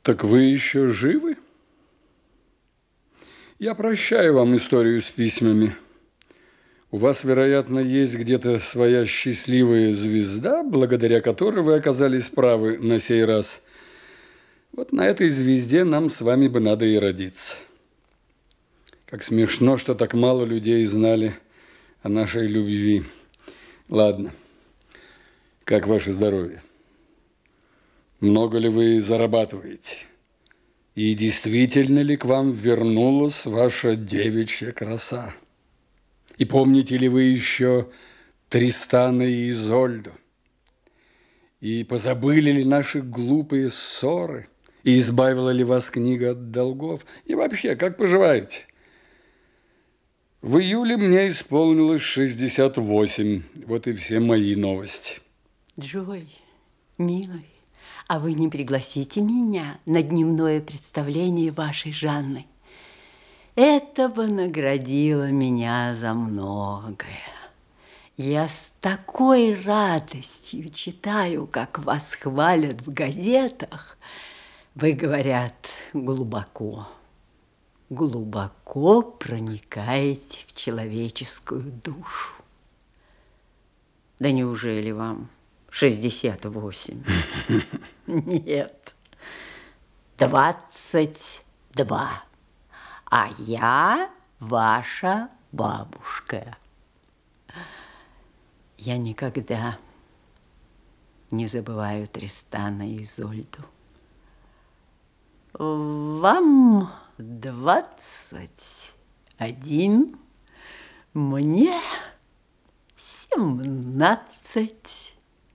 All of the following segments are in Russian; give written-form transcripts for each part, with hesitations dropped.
Так вы еще живы? Я прощаю вам историю с письмами. У вас, вероятно, есть где-то своя счастливая звезда, благодаря которой вы оказались правы на сей раз. Вот на этой звезде нам с вами бы надо и родиться. Как смешно, что так мало людей знали о нашей любви. Ладно. Как ваше здоровье? Много ли вы зарабатываете? И действительно ли к вам вернулась ваша девичья краса? И помните ли вы еще Тристана и Изольду? И позабыли ли наши глупые ссоры? И избавила ли вас книга от долгов? И вообще, как поживаете? В июле мне исполнилось 68. Вот и все мои новости. Джой, милый, а вы не пригласите меня на дневное представление вашей Жанны? Это бы наградило меня за многое. Я с такой радостью читаю, как вас хвалят в газетах. Вы, говорят, глубоко проникаете в человеческую душу. Да неужели вам 68? Нет, 22. А я ваша бабушка. Я никогда не забываю Тристана и Изольду. Вам 21, мне 17.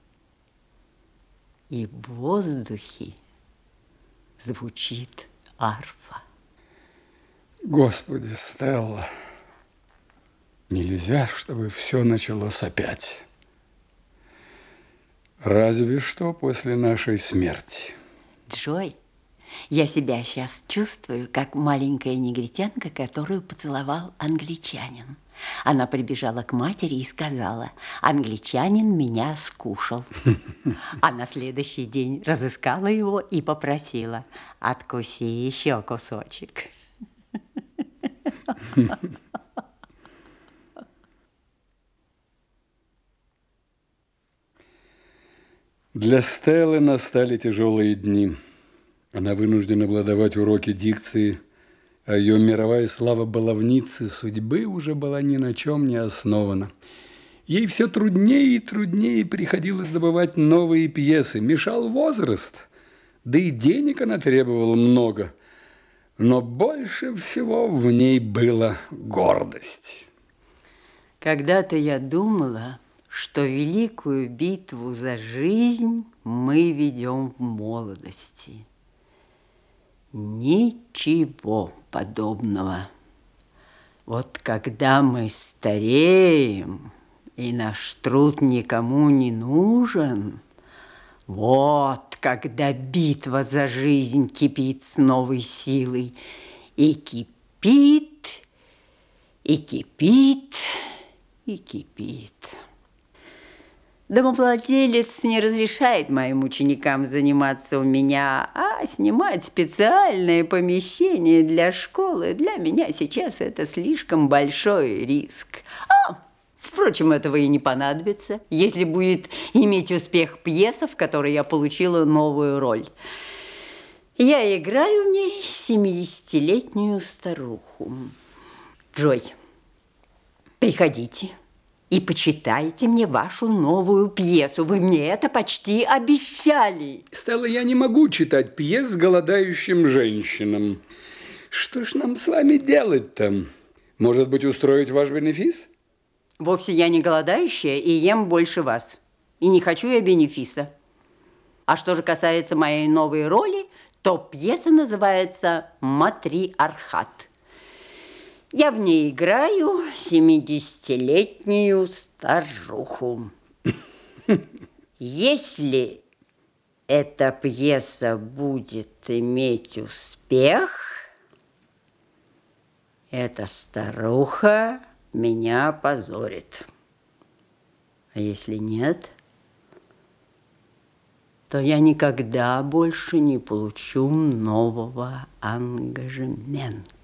И в воздухе звучит арфа. Господи, Стелла, нельзя, чтобы все началось опять. Разве что после нашей смерти. Джой, я себя сейчас чувствую, как маленькая негритянка, которую поцеловал англичанин. Она прибежала к матери и сказала: англичанин меня скушал. А на следующий день разыскала его и попросила: откуси еще кусочек. Для Стеллы настали тяжелые дни. Она вынуждена была давать уроки дикции, а ее мировая слава баловницы судьбы уже была ни на чем не основана. Ей все труднее и труднее приходилось добывать новые пьесы. Мешал возраст, да и денег она требовала много. Но больше всего в ней была гордость. Когда-то я думала, что великую битву за жизнь мы ведем в молодости. Ничего подобного. Вот когда мы стареем, и наш труд никому не нужен, вот когда битва за жизнь кипит с новой силой. И кипит, и кипит, и кипит. Домовладелец не разрешает моим ученикам заниматься у меня, а снимать специальное помещение для школы для меня сейчас это слишком большой риск. Впрочем, этого и не понадобится, если будет иметь успех пьеса, в которой я получила новую роль. Я играю в ней 70-летнюю старуху. Джой, приходите и почитайте мне вашу новую пьесу. Вы мне это почти обещали. Стелла, я не могу читать пьес с голодающим женщинам. Что ж нам с вами делать-то? Может быть, устроить ваш бенефис? Вовсе я не голодающая и ем больше вас. И не хочу я бенефиса. А что же касается моей новой роли, то пьеса называется «Матриархат». Я в ней играю 70-летнюю старуху. Если эта пьеса будет иметь успех, эта старуха меня позорит. А если нет, то я никогда больше не получу нового ангажемента.